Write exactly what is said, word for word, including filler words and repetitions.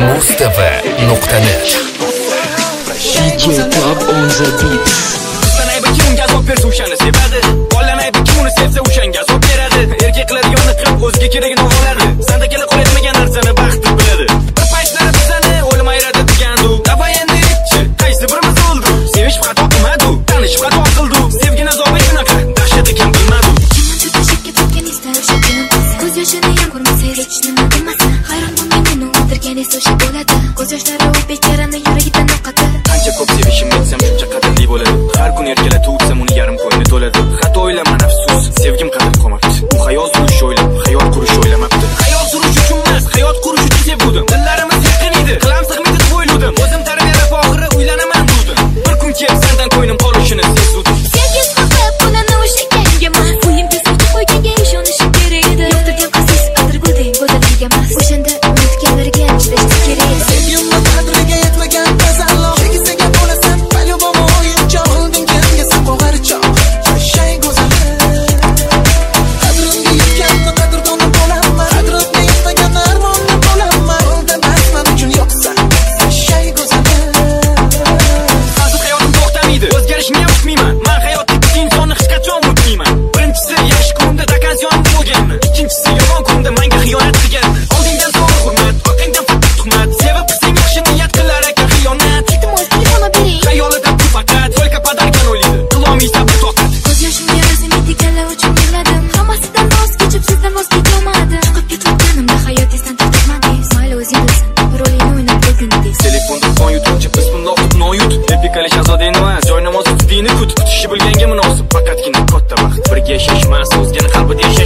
mustv nuqta net D J Top on the beat. Sanayba kimga azob bersa o'shani sevadi. Bolamayba kim uni sevsa o'shanga azob beradi. Erkaklar yoni qilib o'ziga keragini oladi. Sanda kela qo'yadigan narsani baxt deb biladi. Bir paytlar bizani o'lmayadi degandu. Davay endi aytchi, qaysi birimiz o'ldi? Sevishib xato qilmadi, tanishib xato qildi. Sevgini azobi shunaqa, dahshat ekan bilmadi. Ko'z yoshini ham ko'rmasa, hech nima demasa. Hayron bo'lmay meni o'ldirgan esa o'sha bo'ladi. Ko'z yoshlari u bekarani yuragidan yo'qotadi. Qancha ko'p sevishim aytsam shuncha qadrli bo'ladi. Har kun erkalatib ursam uni yarim qo'yni to'ladi. Xato o'ylama afsus, sevgim qadr qolmabdi. U hayot surish o'ylab, hayot qurish o'ylamabdi. Hayot surish uchun emas, hayot qurish uchun sevdim. Dillarimiz yaqin edi, qilam sig'maydi deb o'yladim. O'zim tarbiyalab oxiri uylanaman dedim. Bir kun kelib sendan ko'nglim qolishini sezdim. Sevgim qo'yib qo'lini o'shliganga emas. Uyimga sirtib qo'yganga ishonishim kerak edi. Yo'qtirgan qasos atirguldek go'zallik emas. O'shanda unutganlarga chidash kerak edi. Sevgimni qadriga yetmagan tazalloq. Chekisaga bo'lasan, palyobomo o'yinchoq. Olding kelga sen bo'g'archoq. Shay go'zal. Qadrimga yetganni qadrdonim bo'laman. Qadrimga yetmagan armonim bo'laman. Yo'lda man uchun yo'qsan. Shay go'zal. Hozir hayotim to'xtamaydi. O'zgarishni ham kutmayman. Men hayotdagi insonni hech qachon unutmayman. Birinchisi yaxshi kunimda dakazyon bo'lganman. Ikkinchisi yomon kunimda menga xiyonat qilgan. Oldingdan zo'r hurmat, orqangdan faqat tuhmat. Sevib qilsang yaxshi niyat qilar ekan xiyonat. Iltimos telefonni bering. Xayolida bu faqat только podarkan o'ylaydi. Qilolmaysa bir toqat. Ko'z yoshimga razimiydiganlar uchun yig'ladim. Hammasidan voz kechib sizdan voz kecholmadim. Chiqib ketayotganimda hayot esdan tortmadingiz. Mayli o'zing bilsan, rolingni o'ynab qo'ydingiz. Telefonda qon yutuvchi biz bundoq noyut. Epikali shahzodani emas, joy namozi tutdingni kut. Kutishi bilganga munosib, faqatgina katta baxt. Birga yashash emas, o'zgani qalbida yashash.